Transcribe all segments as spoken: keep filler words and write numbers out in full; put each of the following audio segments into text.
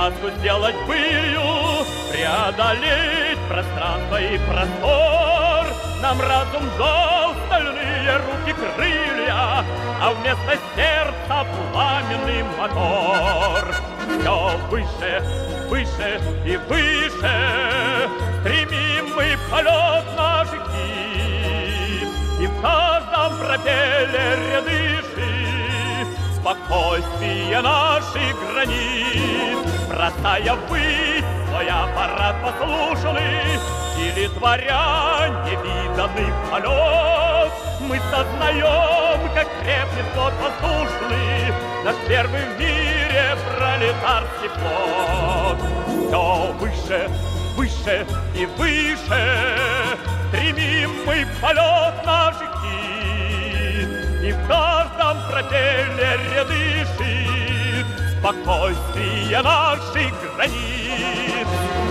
сказку сделать былью, преодолеть пространство и простор. Нам разум дал стальные руки крылья, а вместо сердца пламенный мотор. Все выше, выше и выше стремим мы полет наш гид, и в каждом пропеллере дышит спокойствие наших границ. Бросая ввысь свой аппарат послушный или творя невиданный полет, мы сознаем, как крепнет тот воздушный наш первый в мире пролетарский флот. Все выше, выше и выше стремим мы в полет наших гид, и в каждом пропеллере дышит спокойствие наших границ.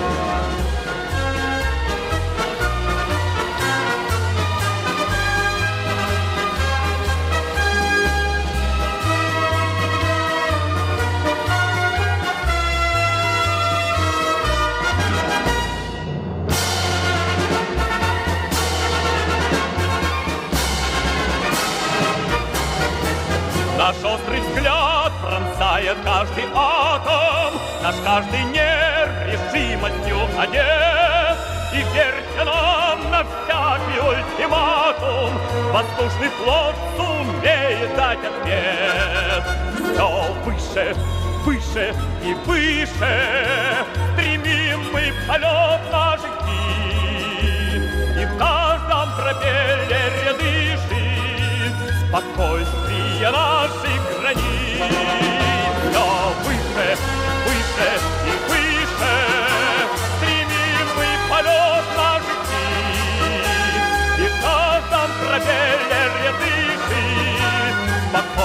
Наш острый взгляд пронзает каждый атом, наш каждый нерв решимостью одет. И верьте нам на всякий ультиматум, воздушный флот сумеет дать ответ. Все выше, выше и выше стремим мы в полет наших гид, и в каждом пропеллере дышит спокойствие наших границ. Все выше, выше и выше стремим мы в полет наших гид, и в каждом пропеллере дышит спокойствие